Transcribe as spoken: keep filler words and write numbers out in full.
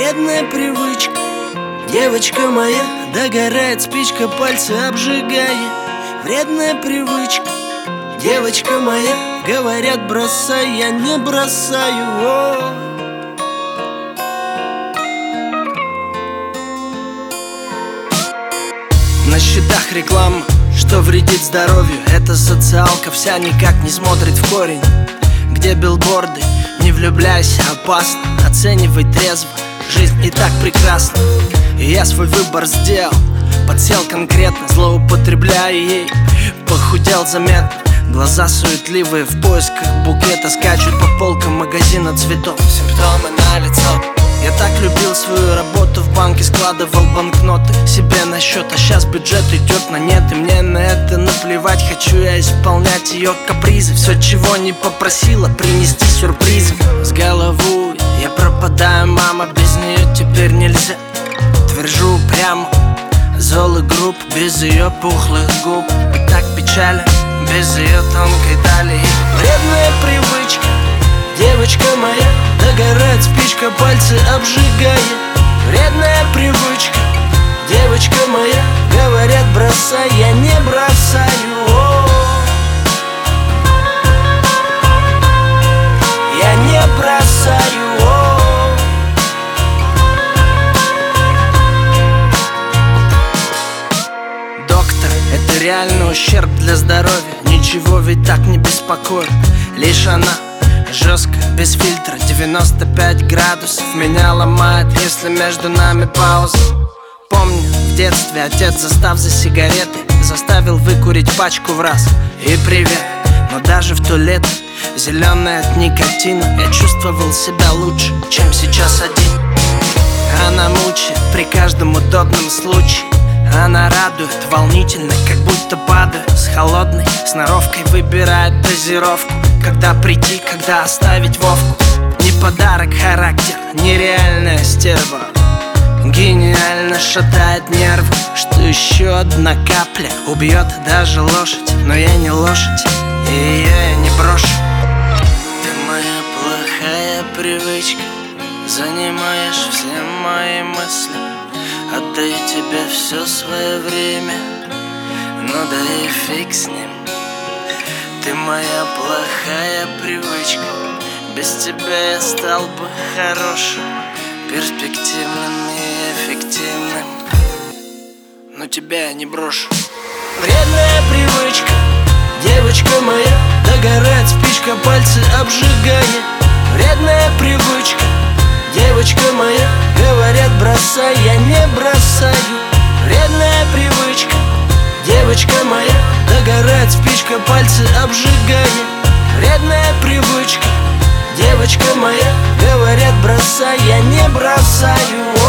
вредная привычка. Девочка моя, догорает спичка, пальцы обжигая. Вредная привычка. Девочка моя, говорят, бросай, я не бросаю. О. На счетах реклама, что вредит здоровью. Эта социалка вся никак не смотрит в корень. Где билборды, не влюбляйся, опасно. Оценивай трезво, жизнь и так прекрасна. И я свой выбор сделал, подсел конкретно, злоупотребляя ей. Похудел заметно, глаза суетливые, в поисках букета скачут по полкам магазина цветов. Симптомы налицо. Я так любил свою работу, в банке складывал банкноты себе на счет, а сейчас бюджет идет на нет, и мне на это наплевать. Хочу я исполнять ее капризы, все, чего не попросила, принести сюрпризы. С головой я пропадаю, мама, без нее теперь нельзя. Твержу прямо, золы групп, без ее пухлых губ. И так печально, без ее тонкой талии. Вредная привычка. Девочка моя, догорает спичка, пальцы обжигая. Вредная привычка. Девочка моя, говорят, бросай, я не бросаю. О. Я не бросаю. О. Доктор, это реальный ущерб для здоровья. Ничего ведь так не беспокоит. Лишь она жестко, без фильтра, девяносто пять градусов. Меня ломает, если между нами пауза. Помню, в детстве отец, застав за сигареты, заставил выкурить пачку в раз. И привет, но даже в то лето, зеленая от никотина, я чувствовал себя лучше, чем сейчас один. Она мучает при каждом удобном случае. Она радует, волнительно, как будто падаю с холодной сноровкой, выбирает дозировку. Когда прийти, когда оставить Вовку. Не подарок характер, нереальная стерва. Гениально шатает нервы, что еще одна капля убьет даже лошадь. Но я не лошадь, и ее я не брошу. Ты моя плохая привычка, занимаешь все мои мысли. Отдаю тебе все свое время, ну да и фиг с ним. Ты моя плохая привычка, без тебя я стал бы хорошим, перспективным и эффективным, но тебя я не брошу. Вредная привычка. Девочка моя, догорает спичка, пальцы обжигая. Вредная привычка. Девочка моя, говорят, бросай, я не бросаю. Вредная привычка. Девочка моя, догорает спичка, пальцы обжигая. Вредная привычка. Девочка моя, говорят, бросай, я не бросаю.